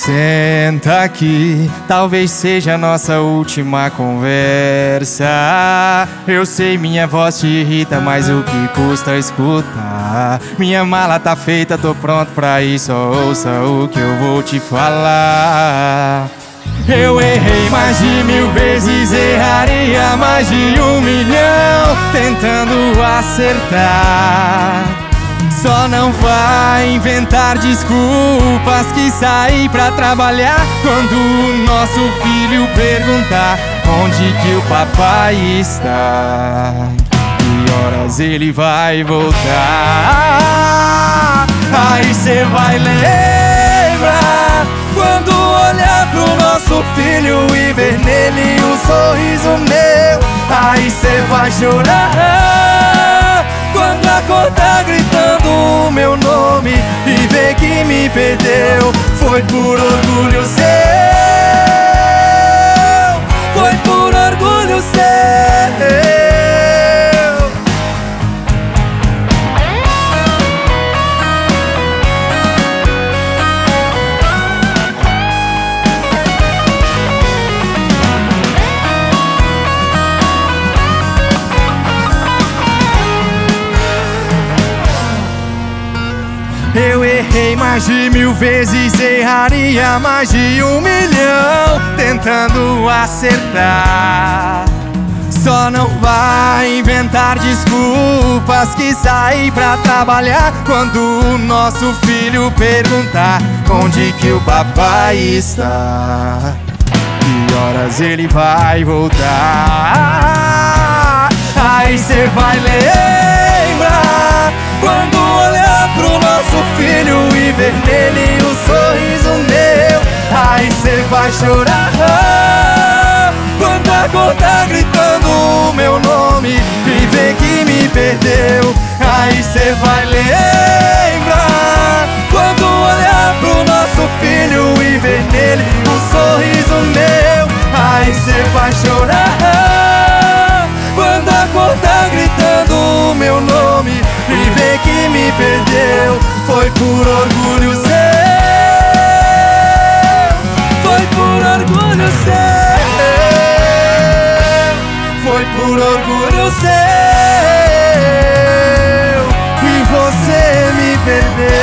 Senta aqui, talvez seja a nossa última conversa. Eu sei, minha voz te irrita, mas o que custa escutar? Minha mala tá feita, tô pronto pra ir, só ouça o que eu vou te falar. Eu errei mais de 1000 vezes, erraria mais de 1 milhão tentando acertar. Só não vai inventar desculpas que sair pra trabalhar quando o nosso filho perguntar onde que o papai está, que horas ele vai voltar. Aí cê vai lembrar quando olhar pro nosso filho e ver nele um sorriso meu. Aí cê vai chorar quando acordar gritando o meu nome e ver que me perdeu. Foi por orgulho seu, foi por orgulho seu. Eu errei mais de 1000 vezes, erraria mais de 1 milhão tentando acertar. Só não vai inventar desculpas que sair pra trabalhar quando o nosso filho perguntar onde que o papai está, que horas ele vai voltar. Aí cê vai lembrar quando olhar pro nosso filho e ver nele um sorriso meu. Aí cê vai chorar quando acordar gritando o meu nome e ver que me perdeu. Aí cê vai lembrar quando olhar pro nosso filho e ver nele um sorriso meu. Aí cê vai chorar quando acordar gritando o meu nome e ver que me perdeu. Foi por orgulho seu, foi por orgulho seu, foi por orgulho seu, e você me perdeu.